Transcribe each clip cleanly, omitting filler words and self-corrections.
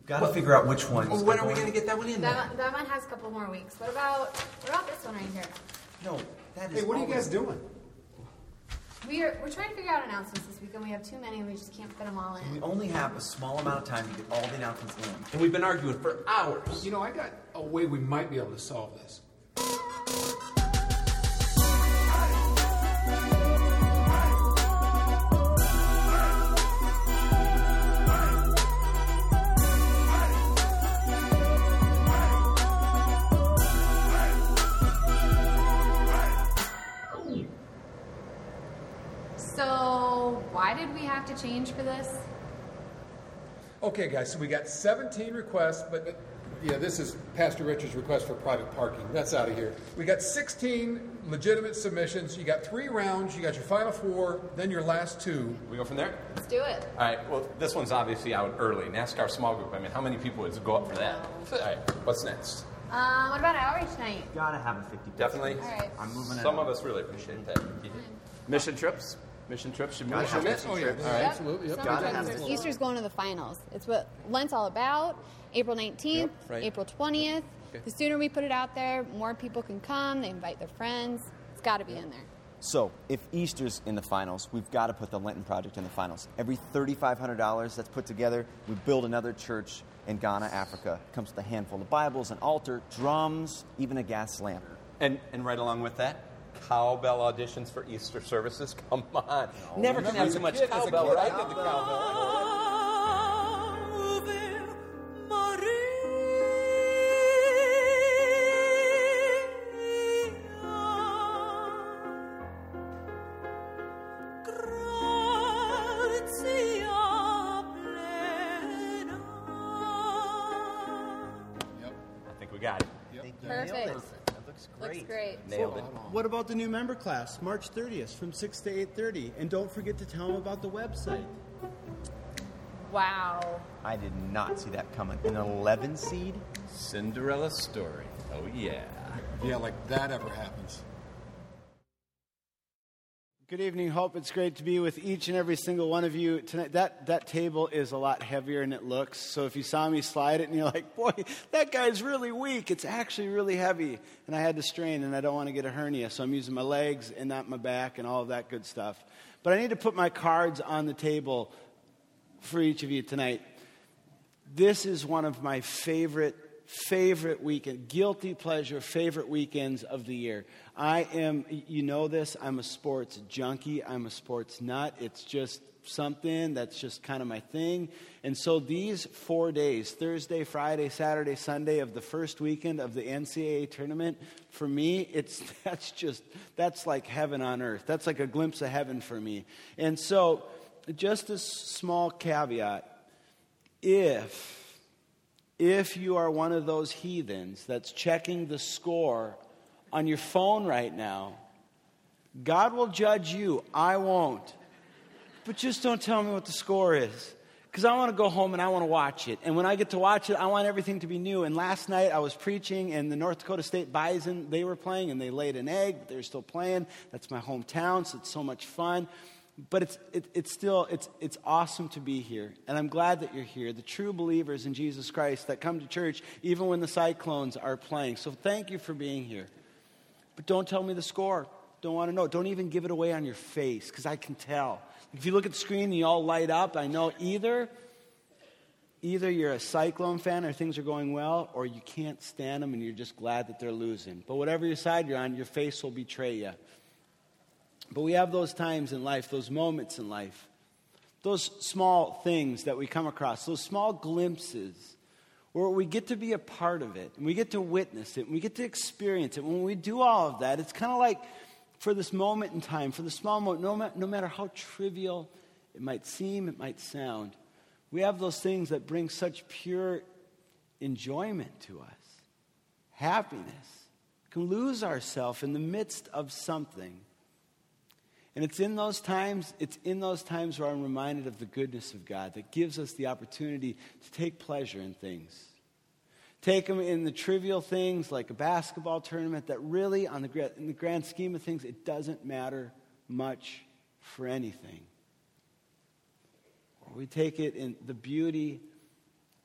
We've got to figure out which one. Well, when are we going to get that one in there? That one has a couple more weeks. What about this one right here? No, that is. Hey, what are you guys doing? We're trying to figure out announcements this week, and we have too many, and we just can't fit them all in. We only have a small amount of time to get all the announcements in. And we've been arguing for hours. You know, I got a way we might be able to solve this. So, why did we have to change for this? Okay, guys, so we got 17 requests, but this is Pastor Richard's request for private parking. That's out of here. We got 16 legitimate submissions. You got 3 rounds. You got your final 4, then your last 2. We go from there? Let's do it. All right, well, this one's obviously out early. NASCAR small group. I mean, how many people would go up for that? All right, what's next? What about outreach night? Gotta have a 50. Definitely. All right. I'm moving it. Some of us really appreciate that. Mission trips? Mission trips should move. Oh, yeah, absolutely. Yep. Gotta have Easter's, this. Easter's going to the finals. It's what Lent's all about. April 19th, Yep, right. April 20th. Okay. The sooner we put it out there, more people can come. They invite their friends. It's got to be in there. So, if Easter's in the finals, we've got to put the Lenten Project in the finals. Every $3,500 that's put together, we build another church in Ghana, Africa. It comes with a handful of Bibles, an altar, drums, even a gas lamp. And right along with that, cowbell auditions for Easter services. Come on. Never can have too much cowbell, right? I did the cowbell. I think we got it. Perfect. That looks great. Looks great. Nailed it. What about the new member class, March 30th from 6 to 8:30? And don't forget to tell them about the website. Wow. I did not see that coming. An 11 seed? Cinderella story. Oh, yeah. Yeah, like that ever happens. Good evening, Hope. It's great to be with each and every single one of you tonight. That table is a lot heavier than it looks. So if you saw me slide it and you're like, boy, that guy's really weak, it's actually really heavy. And I had to strain, and I don't want to get a hernia. So I'm using my legs and not my back and all of that good stuff. But I need to put my cards on the table for each of you tonight. This is one of my favorite weekend, guilty pleasure, favorite weekends of the year. I am, you know this, I'm a sports junkie. I'm a sports nut. It's just something that's just kind of my thing. And so these 4 days, Thursday, Friday, Saturday, Sunday of the first weekend of the NCAA tournament, for me, that's like heaven on earth. That's like a glimpse of heaven for me. And so just a small caveat, if you are one of those heathens that's checking the score on your phone right now, God will judge you. I won't. But just don't tell me what the score is. Because I want to go home and I want to watch it. And when I get to watch it, I want everything to be new. And last night I was preaching, and the North Dakota State Bison, they were playing, and they laid an egg, but they're still playing. That's my hometown, so it's so much fun. But it's awesome to be here, and I'm glad that you're here. The true believers in Jesus Christ that come to church even when the Cyclones are playing. So thank you for being here. But don't tell me the score. Don't want to know. Don't even give it away on your face, because I can tell. If you look at the screen and you all light up, I know either you're a Cyclone fan or things are going well, or you can't stand them and you're just glad that they're losing. But whatever your side you're on, your face will betray you. But we have those times in life, those moments in life, those small things that we come across, those small glimpses where we get to be a part of it, and we get to witness it, and we get to experience it. When we do all of that, it's kind of like for this moment in time, for the small moment, no matter how trivial it might seem, it might sound, we have those things that bring such pure enjoyment to us, happiness. We can lose ourselves in the midst of something. And it's in those times where I'm reminded of the goodness of God that gives us the opportunity to take pleasure in things. Take them in the trivial things like a basketball tournament that really, in the grand scheme of things, it doesn't matter much for anything. Or we take it in the beauty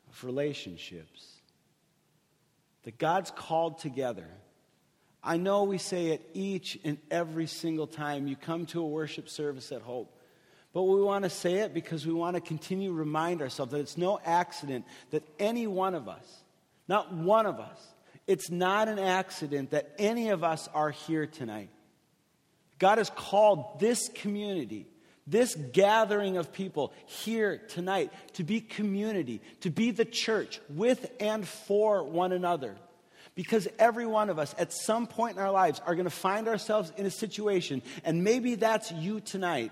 of relationships that God's called together. I know we say it each and every single time you come to a worship service at Hope. But we want to say it because we want to continue to remind ourselves that it's no accident that any one of us, not one of us, it's not an accident that any of us are here tonight. God has called this community, this gathering of people here tonight to be community, to be the church with and for one another. Because every one of us at some point in our lives are going to find ourselves in a situation, and maybe that's you tonight.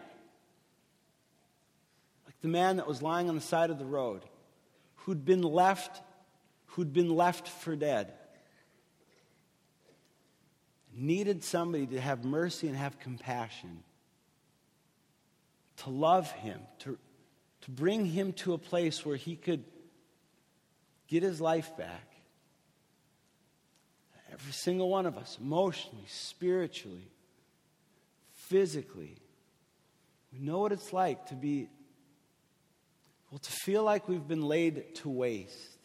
Like the man that was lying on the side of the road, who'd been left for dead. Needed somebody to have mercy and have compassion, to love him, to bring him to a place where he could get his life back. Every single one of us, emotionally, spiritually, physically, we know what it's like to feel like we've been laid to waste.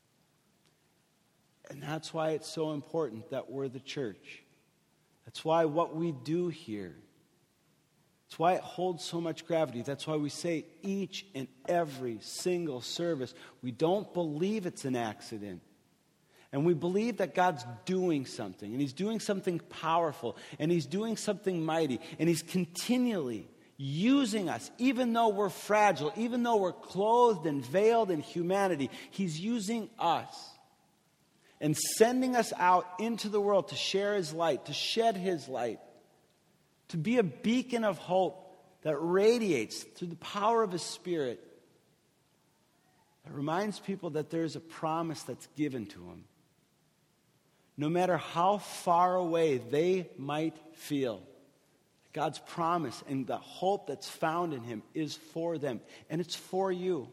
And that's why it's so important that we're the church. That's why what we do here, that's why it holds so much gravity. That's why we say each and every single service, we don't believe it's an accident. And we believe that God's doing something, and He's doing something powerful, and He's doing something mighty, and He's continually using us, even though we're fragile, even though we're clothed and veiled in humanity. He's using us and sending us out into the world to share His light, to shed His light, to be a beacon of hope that radiates through the power of His Spirit, that reminds people that there's a promise that's given to them. No matter how far away they might feel, God's promise and the hope that's found in Him is for them, and it's for you.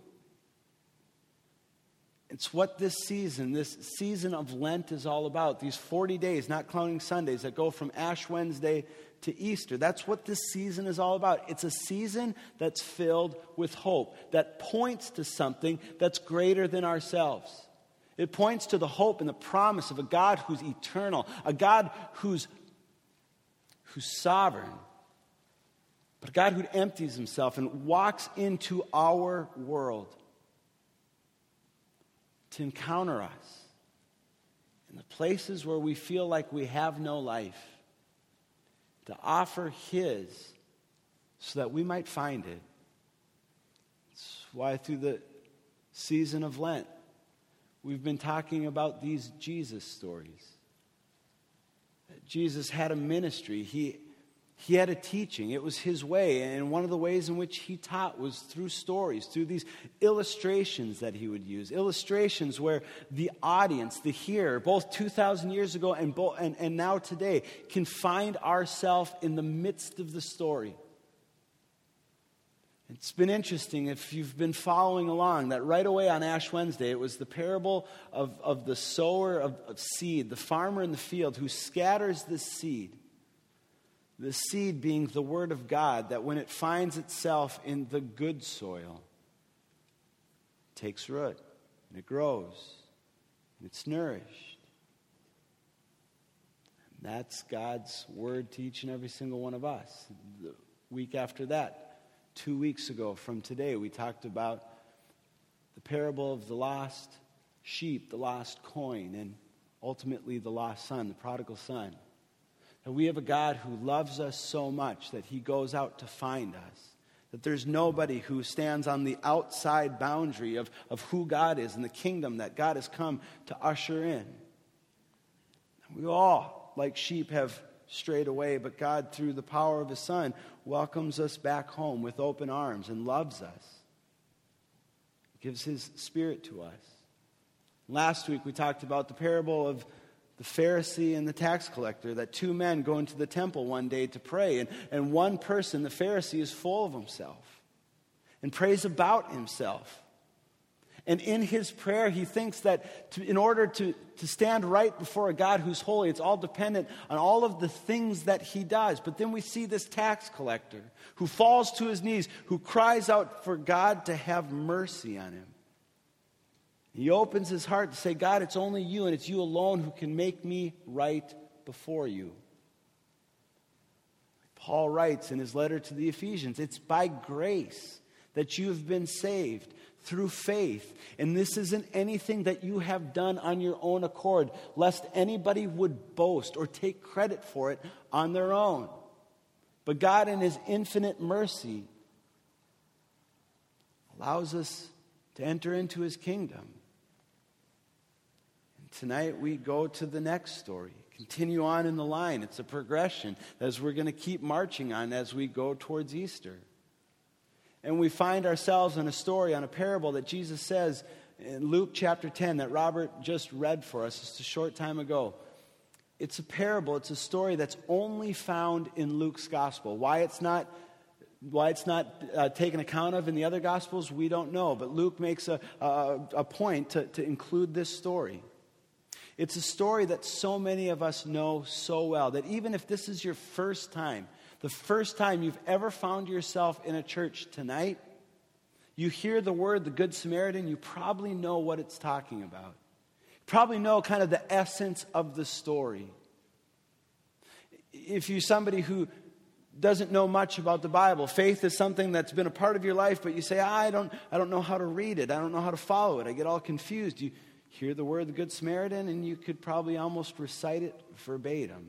It's what this season of Lent is all about. These 40 days, not counting Sundays, that go from Ash Wednesday to Easter. That's what this season is all about. It's a season that's filled with hope, that points to something that's greater than ourselves. It points to the hope and the promise of a God who's eternal, a God who's sovereign, but a God who empties Himself and walks into our world to encounter us in the places where we feel like we have no life, to offer His so that we might find it. That's why through the season of Lent, we've been talking about these Jesus stories. Jesus had a ministry. He had a teaching. It was His way. And one of the ways in which He taught was through stories, through these illustrations that He would use. Illustrations where the audience, the hearer, both 2,000 years ago and now today, can find ourselves in the midst of the story. It's been interesting if you've been following along that right away on Ash Wednesday, it was the parable of the sower of seed, the farmer in the field who scatters the seed. The seed being the Word of God, that when it finds itself in the good soil, it takes root, and it grows, and it's nourished. And that's God's Word to each and every single one of us. The week after that, 2 weeks ago from today, we talked about the parable of the lost sheep, the lost coin, and ultimately the lost son, the prodigal son. That we have a God who loves us so much that He goes out to find us. That there's nobody who stands on the outside boundary of who God is and the kingdom that God has come to usher in. We all, like sheep, have strayed away, but God, through the power of His Son, welcomes us back home with open arms and loves us. Gives His Spirit to us. Last week we talked about the parable of the Pharisee and the tax collector, that two men go into the temple one day to pray, and one person, the Pharisee, is full of himself and prays about himself. And in his prayer, he thinks that in order to stand right before a God who's holy, it's all dependent on all of the things that he does. But then we see this tax collector who falls to his knees, who cries out for God to have mercy on him. He opens his heart to say, God, it's only you and it's you alone who can make me right before you. Paul writes in his letter to the Ephesians, it's by grace that you have been saved through faith. And this isn't anything that you have done on your own accord, lest anybody would boast or take credit for it on their own. But God in his infinite mercy allows us to enter into his kingdom. And tonight we go to the next story. Continue on in the line. It's a progression as we're going to keep marching on as we go towards Easter. And we find ourselves in a story, on a parable that Jesus says in Luke chapter 10 that Robert just read for us just a short time ago. It's a parable. It's a story that's only found in Luke's gospel. Why it's not taken account of in the other gospels, we don't know. But Luke makes a point to include this story. It's a story that so many of us know so well, that even if this is your first time, the first time you've ever found yourself in a church tonight, you hear the word, the Good Samaritan, you probably know what it's talking about. You probably know kind of the essence of the story. If you're somebody who doesn't know much about the Bible, faith is something that's been a part of your life, but you say, I don't know how to read it, I don't know how to follow it, I get all confused. You hear the word, the Good Samaritan, and you could probably almost recite it verbatim.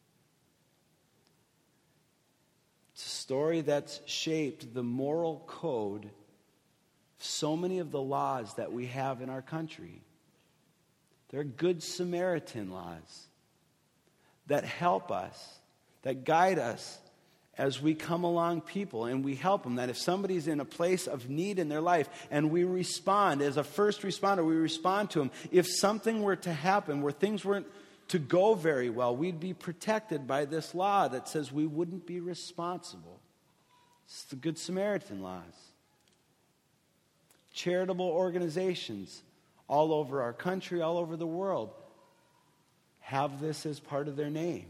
It's a story that's shaped the moral code of so many of the laws that we have in our country. They're Good Samaritan laws that help us, that guide us as we come along people and we help them. That if somebody's in a place of need in their life and we respond, as a first responder, we respond to them. If something were to happen where things weren't to go very well, we'd be protected by this law that says we wouldn't be responsible. It's the Good Samaritan laws. Charitable organizations all over our country, all over the world, have this as part of their name.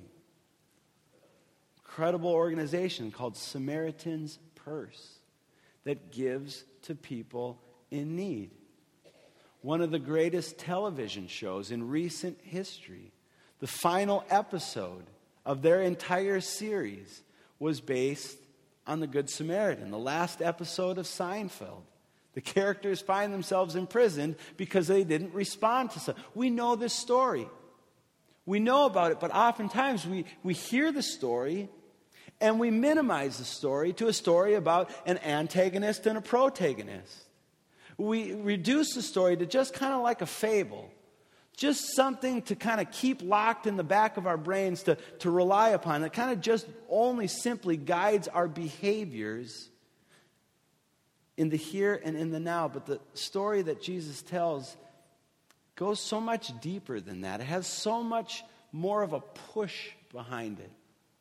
Incredible organization called Samaritan's Purse that gives to people in need. One of the greatest television shows in recent history, the final episode of their entire series was based on the Good Samaritan, the last episode of Seinfeld. The characters find themselves imprisoned because they didn't respond to something. We know this story. We know about it, but oftentimes we hear the story and we minimize the story to a story about an antagonist and a protagonist. We reduce the story to just kind of like a fable. Just something to kind of keep locked in the back of our brains to rely upon. That kind of just only simply guides our behaviors in the here and in the now. But the story that Jesus tells goes so much deeper than that. It has so much more of a push behind it.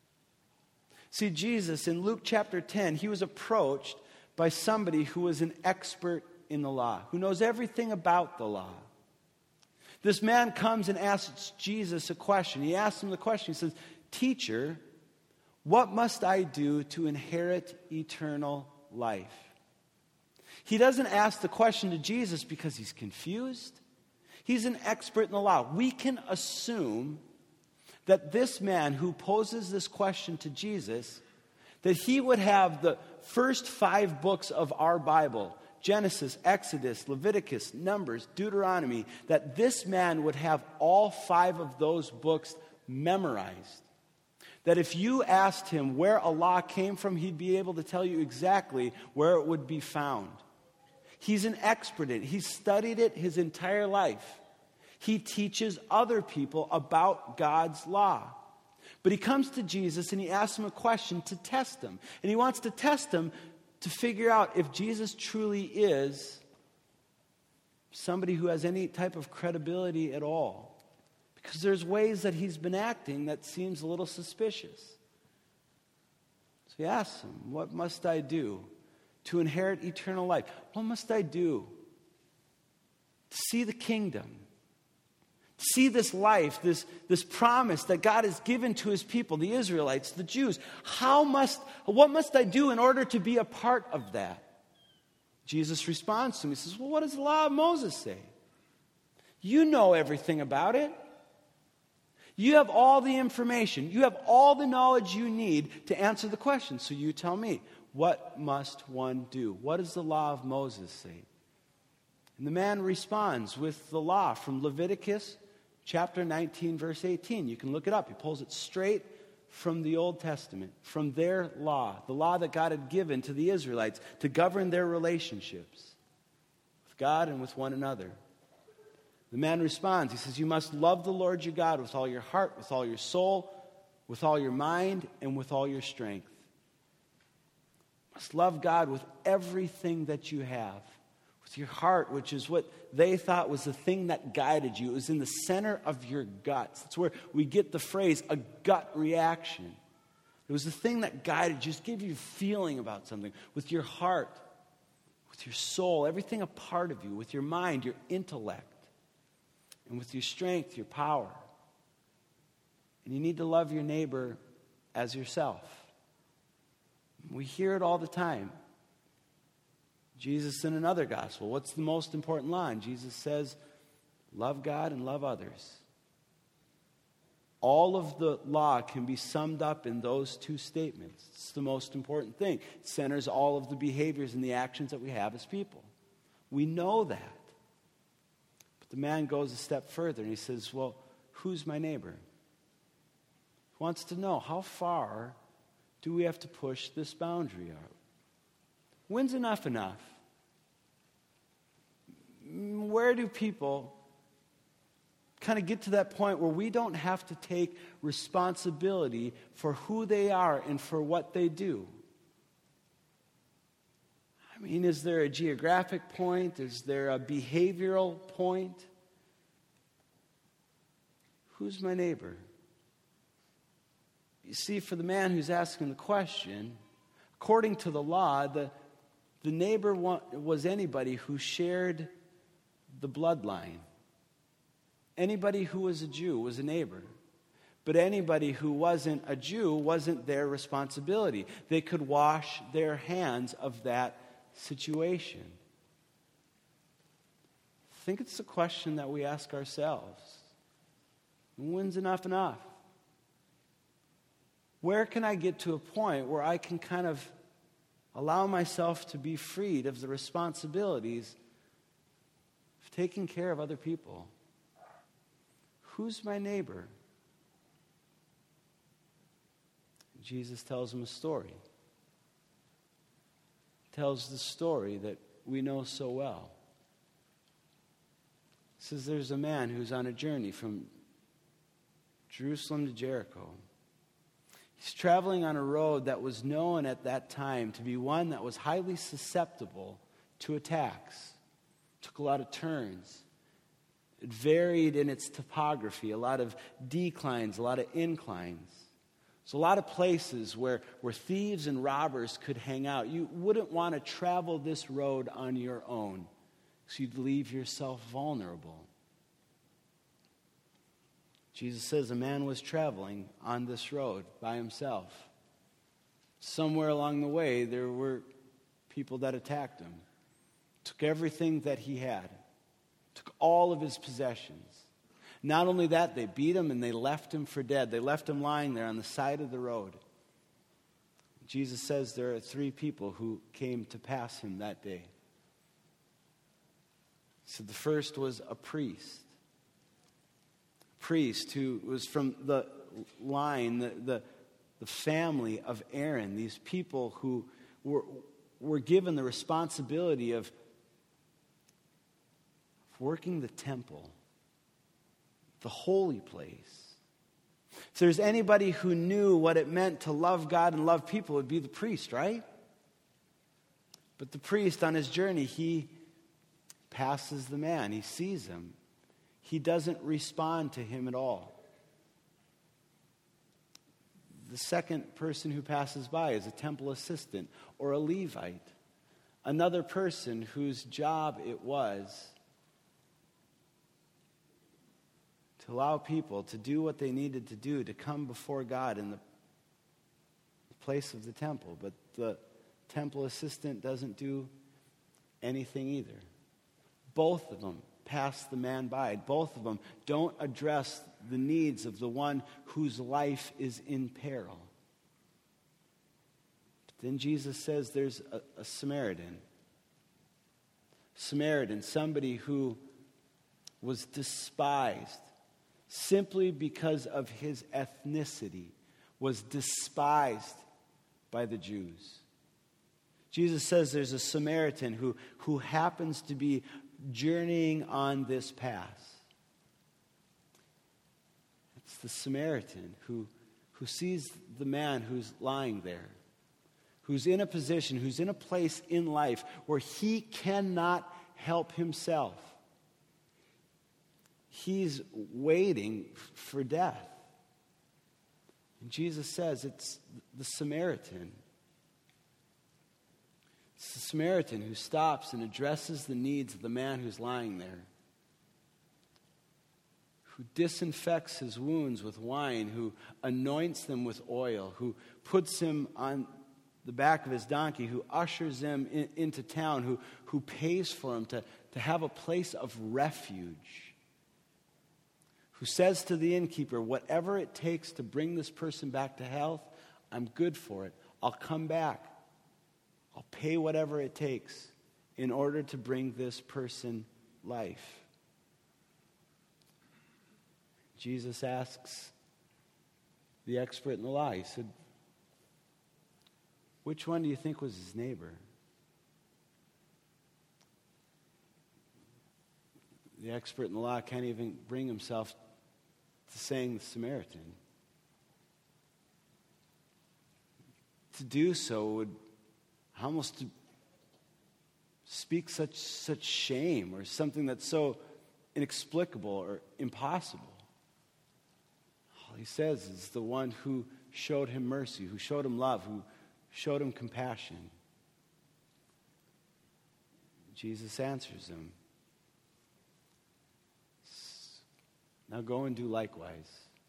See, Jesus, in Luke chapter 10, he was approached by somebody who was an expert in the law, who knows everything about the law. This man comes and asks Jesus a question. He asks him the question. He says, "Teacher, what must I do to inherit eternal life?" He doesn't ask the question to Jesus because he's confused. He's an expert in the law. We can assume that this man who poses this question to Jesus, that he would have the first 5 books of our Bible, Genesis, Exodus, Leviticus, Numbers, Deuteronomy, that this man would have all 5 of those books memorized. That if you asked him where a law came from, he'd be able to tell you exactly where it would be found. He's an expert in it. He's studied it his entire life. He teaches other people about God's law. But he comes to Jesus and he asks him a question to test him. And he wants to test him to figure out if Jesus truly is somebody who has any type of credibility at all. Because there's ways that he's been acting that seems a little suspicious. So he asks him, "What must I do to inherit eternal life? What must I do to see the kingdom? See this life, this promise that God has given to his people, the Israelites, the Jews. What must I do in order to be a part of that?" Jesus responds to him. He says, "Well, what does the law of Moses say?" You know everything about it. You have all the information. You have all the knowledge you need to answer the question. So you tell me, what must one do? What does the law of Moses say? And the man responds with the law from Leviticus chapter 19, verse 18. You can look it up. He pulls it straight from the Old Testament, from their law, the law that God had given to the Israelites to govern their relationships with God and with one another. The man responds. He says, you must love the Lord your God with all your heart, with all your soul, with all your mind, and with all your strength. You must love God with everything that you have. With your heart, which is what they thought was the thing that guided you. It was in the center of your guts. That's where we get the phrase, a gut reaction. It was the thing that guided you, just gave you a feeling about something. With your heart, with your soul, everything a part of you, with your mind, your intellect, and with your strength, your power. And you need to love your neighbor as yourself. We hear it all the time. Jesus in another gospel, what's the most important line? Jesus says, love God and love others. All of the law can be summed up in those two statements. It's the most important thing. It centers all of the behaviors and the actions that we have as people. We know that. But the man goes a step further and he says, well, who's my neighbor? He wants to know, how far do we have to push this boundary out? When's enough enough? Where do people kind of get to that point where we don't have to take responsibility for who they are and for what they do? I mean, is there a geographic point? Is there a behavioral point? Who's my neighbor? You see, for the man who's asking the question, according to the law, the neighbor was anybody who shared the bloodline. Anybody who was a Jew was a neighbor. But anybody who wasn't a Jew wasn't their responsibility. They could wash their hands of that situation. I think it's the question that we ask ourselves. When's enough enough? Where can I get to a point where I can kind of allow myself to be freed of the responsibilities of taking care of other people? Who's my neighbor? Jesus tells him a story. He tells the story that we know so well. He says there's a man who's on a journey from Jerusalem to Jericho. He's traveling on a road that was known at that time to be one that was highly susceptible to attacks. It took a lot of turns. It varied in its topography, a lot of declines, a lot of inclines. There's a lot of places where thieves and robbers could hang out. You wouldn't want to travel this road on your own, so you'd leave yourself vulnerable. Jesus says a man was traveling on this road by himself. Somewhere along the way, there were people that attacked him, took everything that he had, took all of his possessions. Not only that, they beat him and they left him for dead. They left him lying there on the side of the road. Jesus says there are 3 people who came to pass him that day. He said the first was a priest. Priest who was from the line, the family of Aaron, these people who were given the responsibility of working the temple, the holy place. If there's anybody who knew what it meant to love God and love people, it would be the priest, right? But the priest on his journey, he passes the man, he sees him. He doesn't respond to him at all. The second person who passes by is a temple assistant or a Levite, another person whose job it was to allow people to do what they needed to do to come before God in the place of the temple. But the temple assistant doesn't do anything either. Both of them pass the man by. Both of them don't address the needs of the one whose life is in peril. But then Jesus says there's a Samaritan. Somebody who was despised simply because of his ethnicity, was despised by the Jews. Jesus says there's a Samaritan who happens to be journeying on this path. It's the Samaritan who sees the man who's lying there, who's in a position, who's in a place in life where he cannot help himself. He's waiting for death. And Jesus says it's the Samaritan. It's the Samaritan who stops and addresses the needs of the man who's lying there, who disinfects his wounds with wine, who anoints them with oil, who puts him on the back of his donkey, who ushers him into town, who pays for him to have a place of refuge, who says to the innkeeper, whatever it takes to bring this person back to health, I'm good for it. I'll come back. I'll pay whatever it takes in order to bring this person life. Jesus asks the expert in the law, he said, which one do you think was his neighbor? The expert in the law can't even bring himself to saying the Samaritan. To do so would almost speak such shame or something that's so inexplicable or impossible. All he says is the one who showed him mercy, who showed him love, who showed him compassion. Jesus answers him. Now go and do likewise.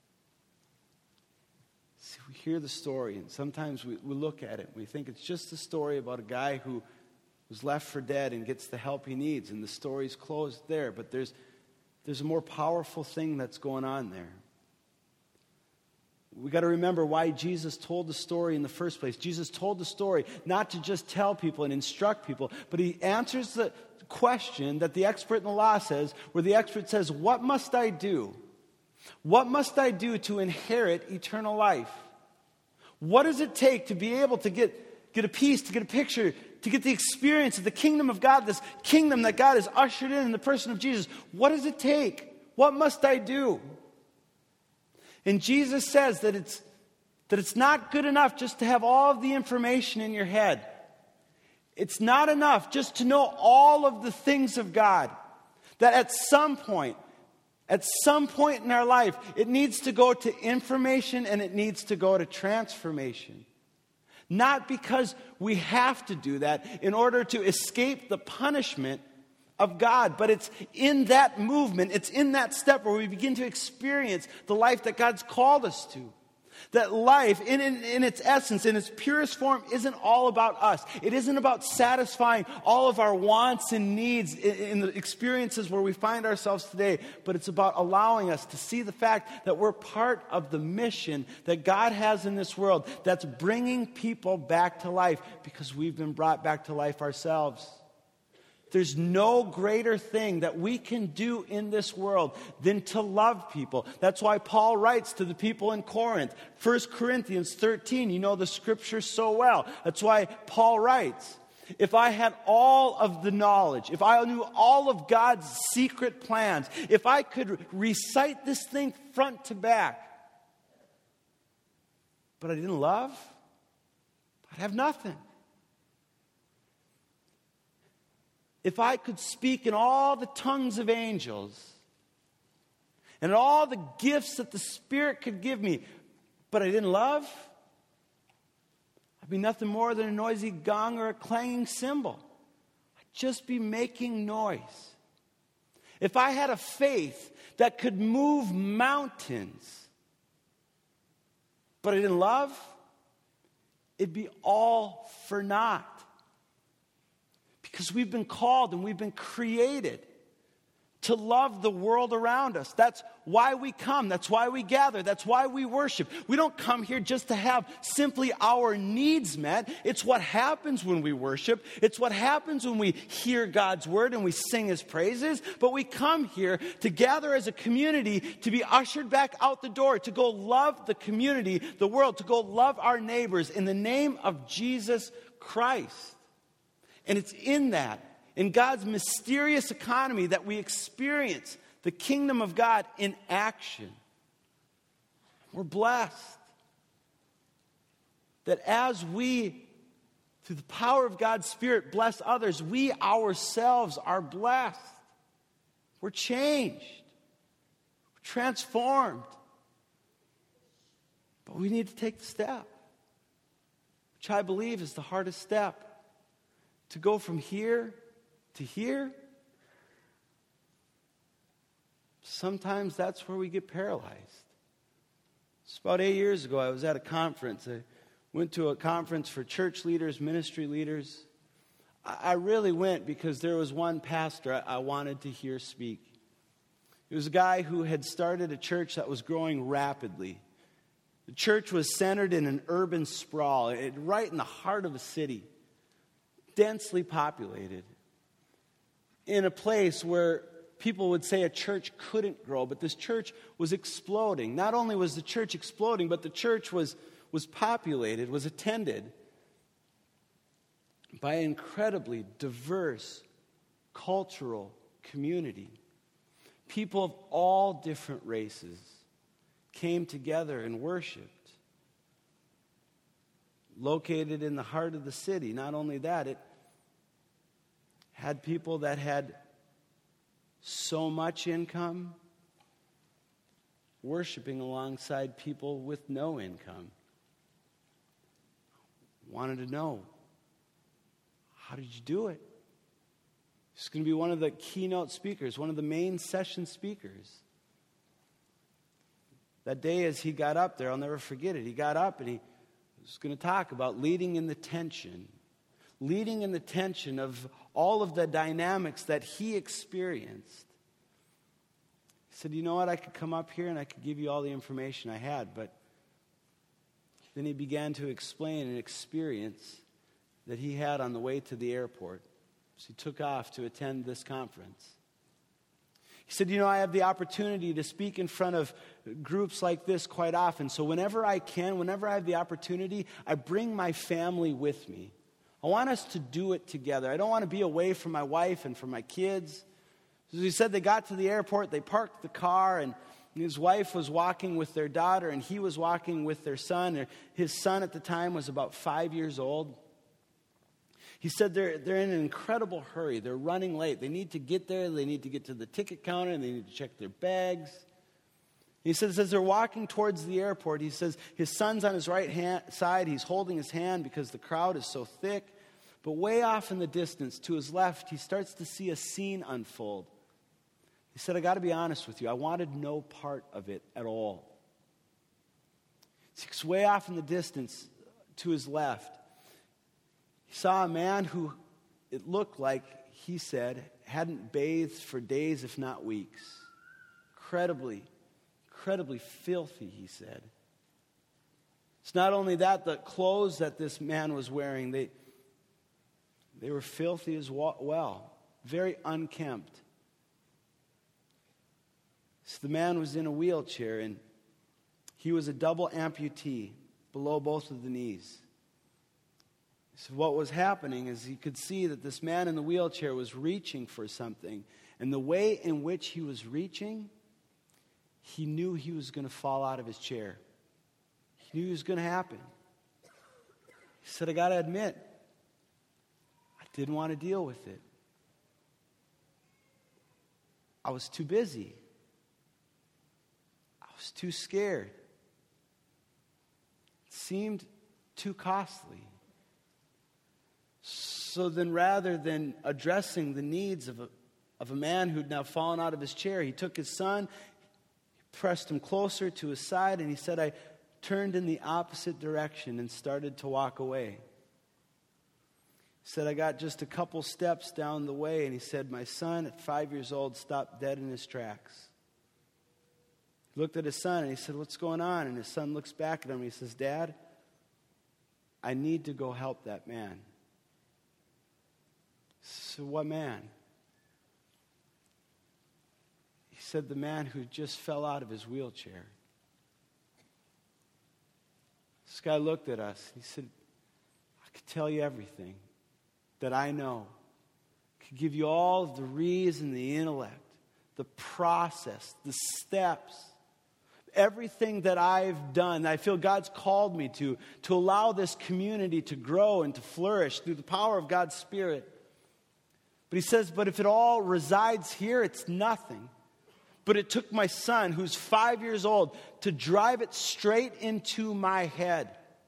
See, we hear the story, and sometimes we look at it, and we think it's just a story about a guy who was left for dead and gets the help he needs, and the story's closed there. But there's a more powerful thing that's going on there. We got to remember why Jesus told the story in the first place. Jesus told the story not to just tell people and instruct people, but he answers the question that the expert in the law says, where the expert says, what must I do? What must I do to inherit eternal life? What does it take to be able to get a piece, to get a picture, to get the experience of the kingdom of God, this kingdom that God has ushered in the person of Jesus? What does it take? What must I do? And Jesus says that it's not good enough just to have all of the information in your head. It's not enough just to know all of the things of God. That at some point in our life, it needs to go to information and it needs to go to transformation. Not because we have to do that in order to escape the punishment of God, but it's in that movement, it's in that step where we begin to experience the life that God's called us to. That life, in its essence, in its purest form, isn't all about us. It isn't about satisfying all of our wants and needs in the experiences where we find ourselves today, but it's about allowing us to see the fact that we're part of the mission that God has in this world that's bringing people back to life because we've been brought back to life ourselves. There's no greater thing that we can do in this world than to love people. That's why Paul writes to the people in Corinth. 1 Corinthians 13, you know the scripture so well. That's why Paul writes, if I had all of the knowledge, if I knew all of God's secret plans, if I could recite this thing front to back, but I didn't love, I'd have nothing. If I could speak in all the tongues of angels and all the gifts that the Spirit could give me, but I didn't love, I'd be nothing more than a noisy gong or a clanging cymbal. I'd just be making noise. If I had a faith that could move mountains, but I didn't love, it'd be all for naught. Because we've been called and we've been created to love the world around us. That's why we come. That's why we gather. That's why we worship. We don't come here just to have simply our needs met. It's what happens when we worship. It's what happens when we hear God's word and we sing his praises. But we come here to gather as a community, to be ushered back out the door, to go love the community, the world, to go love our neighbors in the name of Jesus Christ. And it's in that, in God's mysterious economy, that we experience the kingdom of God in action. We're blessed that as we, through the power of God's Spirit, bless others, we ourselves are blessed. We're changed. We're transformed. But we need to take the step, which I believe is the hardest step, to go from here to here. Sometimes that's where we get paralyzed. It's about 8 years ago, I was at a conference. I went to a conference for church leaders, ministry leaders. I really went because there was one pastor I wanted to hear speak. It was a guy who had started a church that was growing rapidly. The church was centered in an urban sprawl, right in the heart of a city, densely populated, in a place where people would say a church couldn't grow, but this church was exploding. Not only was the church exploding, but the church was populated, was attended by an incredibly diverse cultural community. People of all different races came together and worshiped. Located in the heart of the city. Not only that, it had people that had so much income worshiping alongside people with no income. Wanted to know, how did you do it? He's going to be one of the keynote speakers, one of the main session speakers. That day as he got up there, I'll never forget it. He got up and he was going to talk about leading in the tension of all of the dynamics that he experienced. He said, you know what, I could come up here and I could give you all the information I had, but then he began to explain an experience that he had on the way to the airport. So he took off to attend this conference. He said, you know, I have the opportunity to speak in front of groups like this quite often. So whenever I can, whenever I have the opportunity, I bring my family with me. I want us to do it together. I don't want to be away from my wife and from my kids. So he said they got to the airport, they parked the car, and his wife was walking with their daughter, and he was walking with their son. His son at the time was about 5 years old. He said they're in an incredible hurry. They're running late. They need to get there. They need to get to the ticket counter, and they need to check their bags. He says as they're walking towards the airport, he says his son's on his right side. He's holding his hand because the crowd is so thick. But way off in the distance, to his left, he starts to see a scene unfold. He said, I got to be honest with you. I wanted no part of it at all. It's way off in the distance, to his left, he saw a man who, it looked like, he said, hadn't bathed for days, if not weeks. Incredibly filthy, he said. It's not only that, the clothes that this man was wearing, they were filthy as well. Very unkempt. So the man was in a wheelchair, and he was a double amputee below both of the knees. So what was happening is he could see that this man in the wheelchair was reaching for something. And the way in which he was reaching, he knew he was going to fall out of his chair. He knew it was going to happen. He said, I got to admit, I didn't want to deal with it. I was too busy. I was too scared. It seemed too costly. So then rather than addressing the needs of a man who'd now fallen out of his chair, he took his son, pressed him closer to his side, and he said, I turned in the opposite direction and started to walk away. He said, I got just a couple steps down the way, and he said, my son at 5 years old stopped dead in his tracks. He looked at his son and he said, what's going on? And his son looks back at him and he says, Dad, I need to go help that man. So what man? He said, the man who just fell out of his wheelchair. This guy looked at us. He said, I could tell you everything that I know. I could give you all of the reason, the intellect, the process, the steps, everything that I've done, I feel God's called me to allow this community to grow and to flourish through the power of God's Spirit. But he says, but if it all resides here, it's nothing. But it took my son, who's 5 years old, to drive it straight into my head.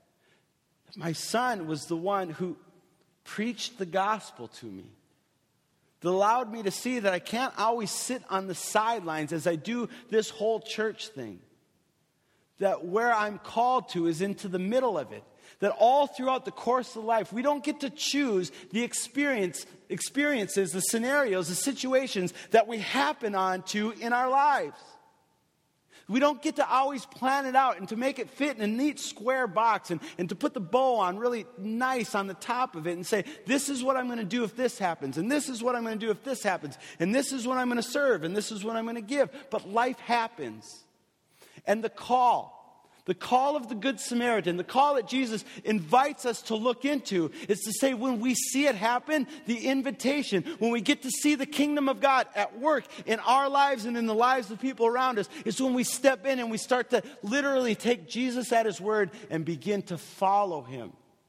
My son was the one who preached the gospel to me, that allowed me to see that I can't always sit on the sidelines as I do this whole church thing. That where I'm called to is into the middle of it. That all throughout the course of life, we don't get to choose the experiences, the scenarios, the situations that we happen onto in our lives. We don't get to always plan it out and to make it fit in a neat square box and to put the bow on really nice on the top of it and say, this is what I'm going to do if this happens, and this is what I'm going to do if this happens, and this is what I'm going to serve, and this is what I'm going to give. But life happens. And the call of the Good Samaritan, the call that Jesus invites us to look into is to say when we see it happen, the invitation, when we get to see the kingdom of God at work in our lives and in the lives of people around us, is when we step in and we start to literally take Jesus at his word and begin to follow him.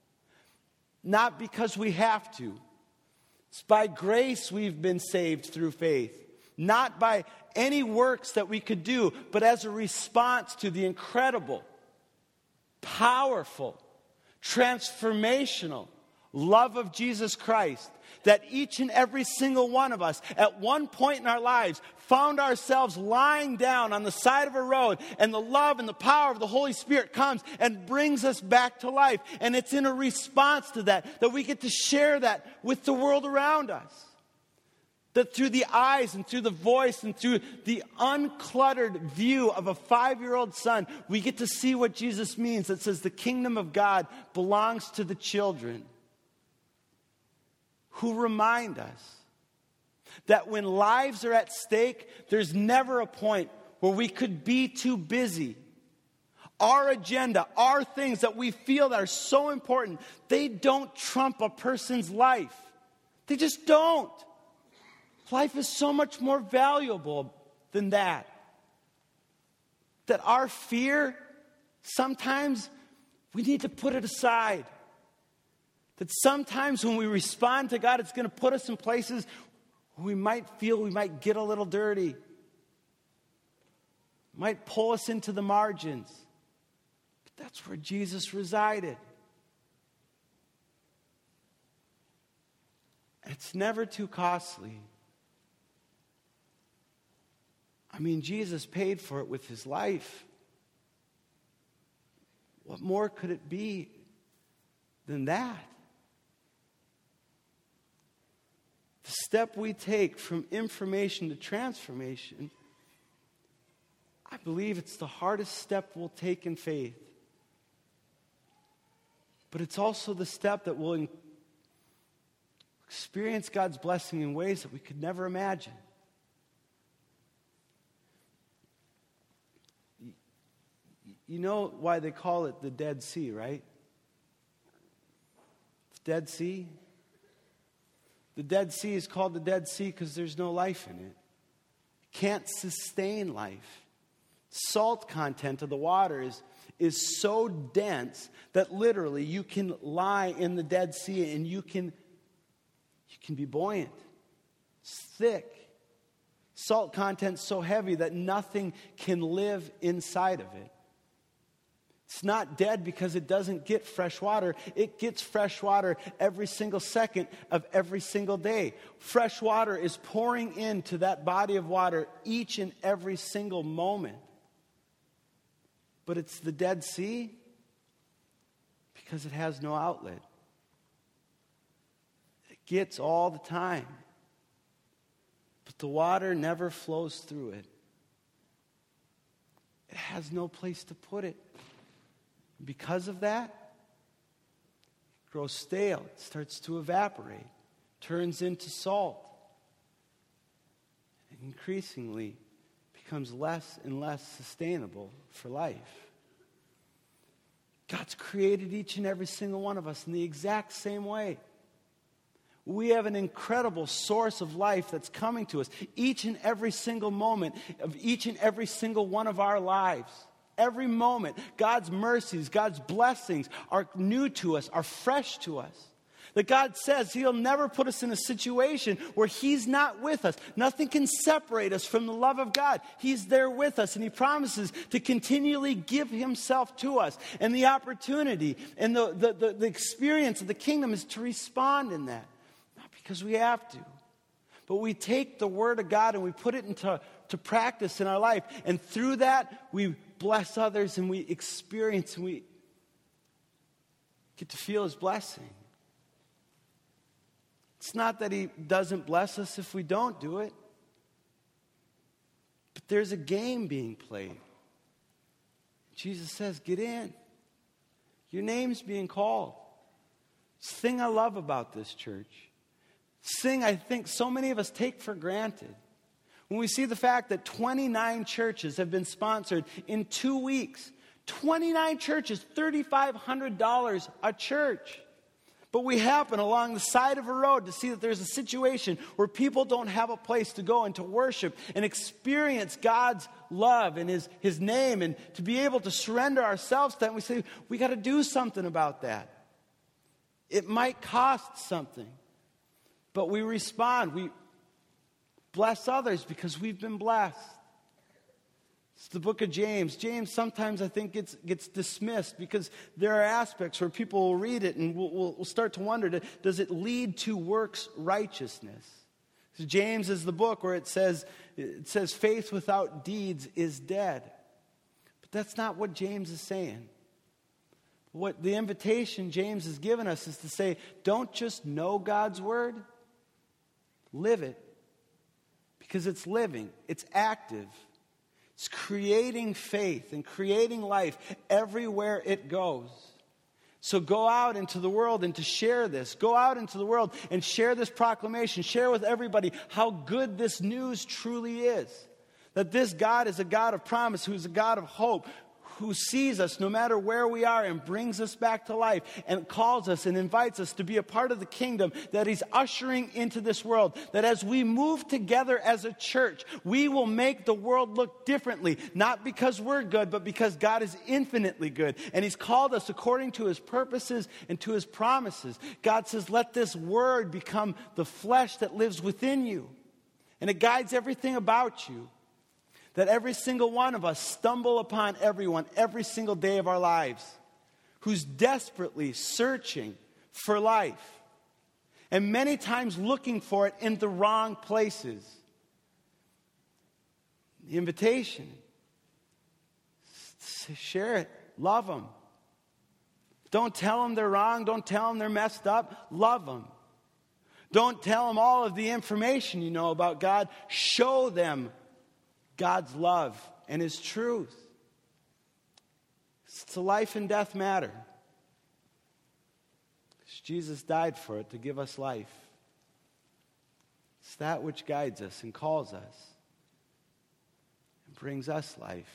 Not because we have to. It's by grace we've been saved through faith. Not by any works that we could do, but as a response to the incredible, powerful, transformational love of Jesus Christ, that each and every single one of us at one point in our lives found ourselves lying down on the side of a road, and the love and the power of the Holy Spirit comes and brings us back to life. And it's in a response to that we get to share that with the world around us. That through the eyes and through the voice and through the uncluttered view of a 5-year-old son, we get to see what Jesus means. That says the kingdom of God belongs to the children, who remind us that when lives are at stake, there's never a point where we could be too busy. Our agenda, our things that we feel that are so important, they don't trump a person's life. They just don't. Life is so much more valuable than that. That our fear, sometimes we need to put it aside. That sometimes when we respond to God, it's going to put us in places where we might feel we might get a little dirty. Might pull us into the margins. But that's where Jesus resided. It's never too costly. I mean, Jesus paid for it with his life. What more could it be than that? The step we take from information to transformation, I believe it's the hardest step we'll take in faith. But it's also the step that will experience God's blessing in ways that we could never imagine. You know why they call it the Dead Sea, right? The Dead Sea. The Dead Sea is called the Dead Sea because there's no life in it. It can't sustain life. Salt content of the water is so dense that literally you can lie in the Dead Sea and you can be buoyant. It's thick. Salt content so heavy that nothing can live inside of it. It's not dead because it doesn't get fresh water. It gets fresh water every single second of every single day. Fresh water is pouring into that body of water each and every single moment. But it's the Dead Sea because it has no outlet. gets all the time. But the water never flows through it. It has no place to put it. Because of that, it grows stale. It starts to evaporate, turns into salt, and increasingly becomes less and less sustainable for life. God's created each and every single one of us in the exact same way. We have an incredible source of life that's coming to us each and every single moment of each and every single one of our lives. Every moment, God's mercies, God's blessings are new to us, are fresh to us. That God says He'll never put us in a situation where He's not with us. Nothing can separate us from the love of God. He's there with us, and He promises to continually give Himself to us. And the opportunity and the experience of the kingdom is to respond in that. Not because we have to, but we take the Word of God and we put it into practice in our life. And through that, we bless others and we experience and we get to feel His blessing. It's not that He doesn't bless us if we don't do it. But there's a game being played. Jesus says, get in. Your name's being called. It's the thing I love about this church. It's the thing I think so many of us take for granted. When we see the fact that 29 churches have been sponsored in 2 weeks. 29 churches, $3,500 a church. But we happen along the side of a road to see that there's a situation where people don't have a place to go and to worship and experience God's love and His name and to be able to surrender ourselves to that. And we say, we got to do something about that. It might cost something, but we respond. We bless others because we've been blessed. It's the book of James. James sometimes I think gets dismissed because there are aspects where people will read it and we'll start to wonder, does it lead to works righteousness? So James is the book where it says faith without deeds is dead. But that's not what James is saying. What the invitation James has given us is to say, don't just know God's word, live it. Because it's living, it's active. It's creating faith and creating life everywhere it goes. So go out into the world and to share this. Go out into the world and share this proclamation. Share with everybody how good this news truly is. That this God is a God of promise, who's a God of hope, who sees us no matter where we are and brings us back to life and calls us and invites us to be a part of the kingdom that He's ushering into this world. That as we move together as a church, we will make the world look differently. Not because we're good, but because God is infinitely good. And He's called us according to His purposes and to His promises. God says, let this word become the flesh that lives within you. And it guides everything about you. That every single one of us stumble upon everyone every single day of our lives who's desperately searching for life and many times looking for it in the wrong places. The invitation is to share it. Love them. Don't tell them they're wrong. Don't tell them they're messed up. Love them. Don't tell them all of the information you know about God. Show them God's love and His truth. It's a life and death matter. Jesus died for it to give us life. It's that which guides us and calls us and brings us life.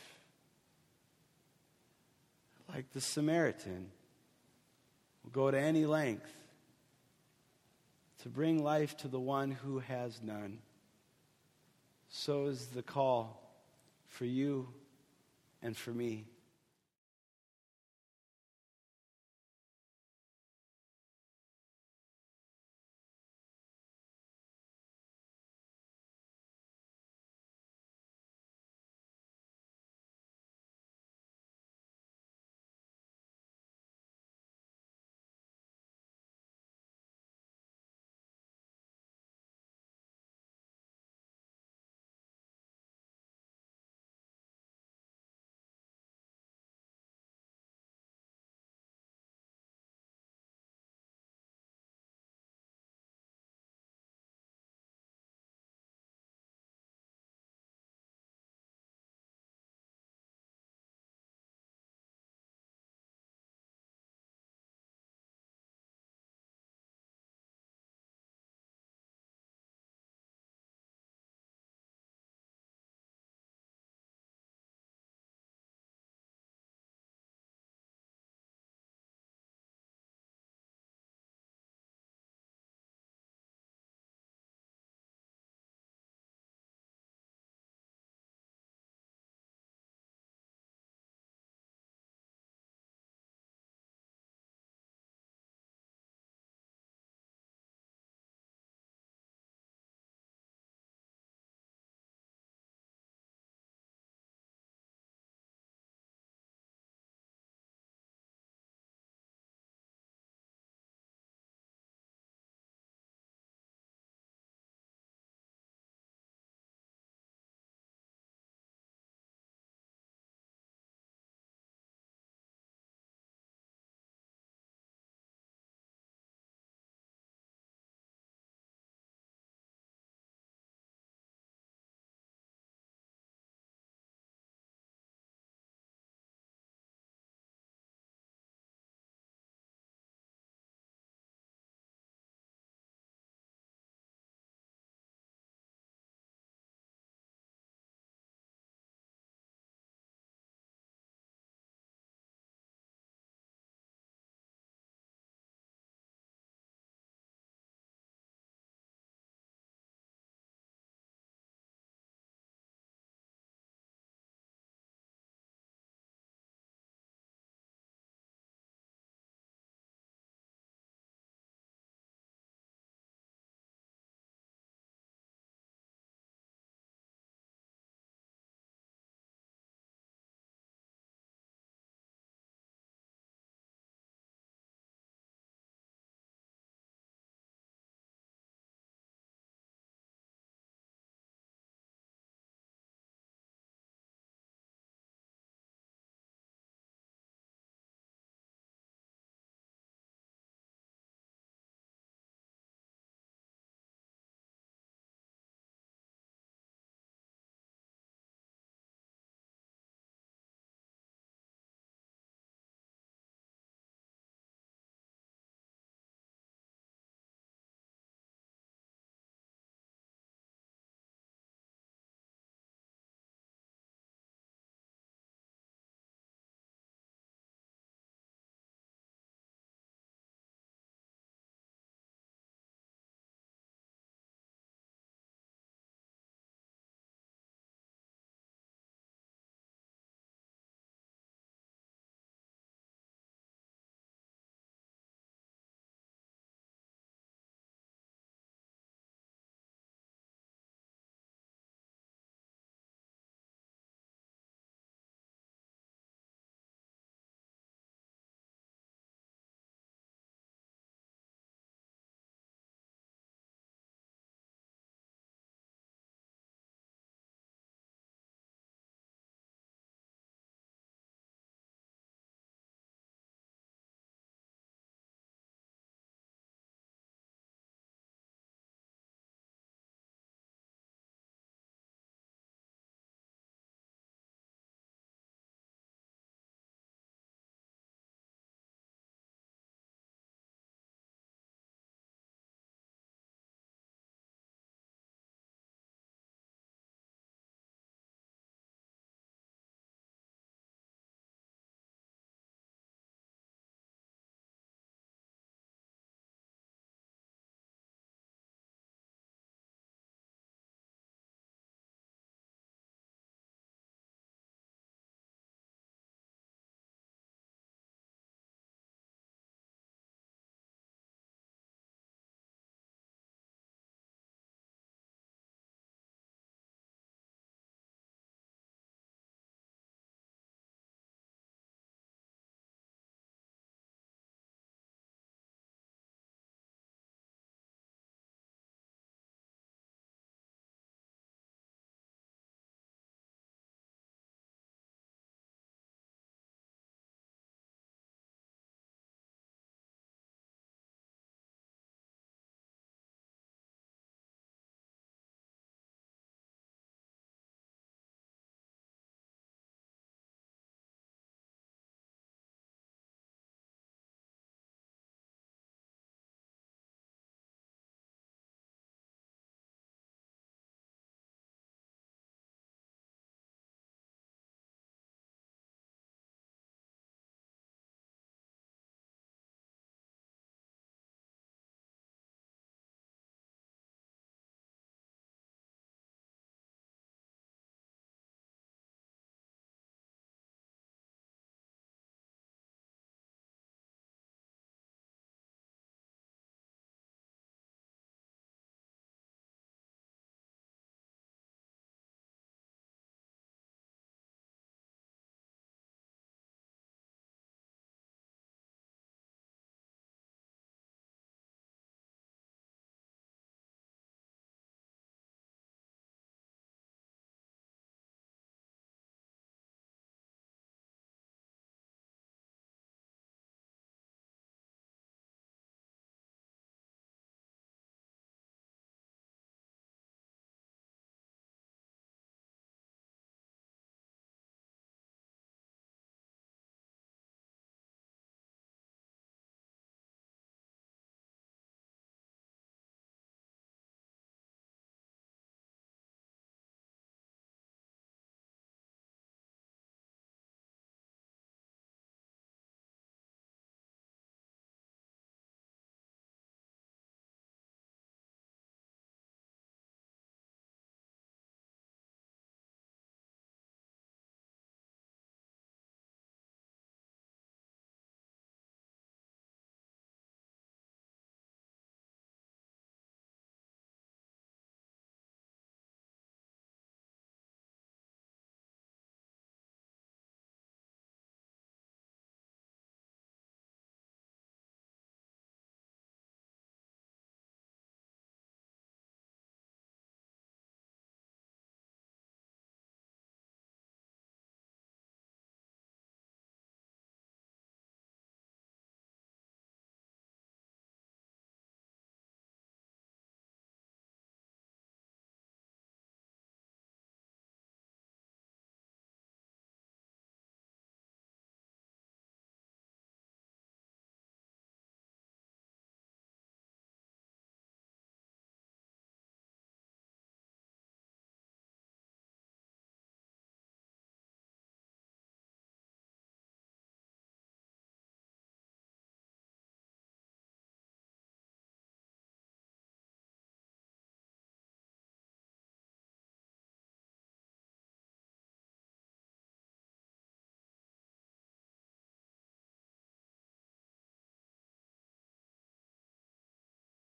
Like the Samaritan will go to any length to bring life to the one who has none. So is the call for you and for me.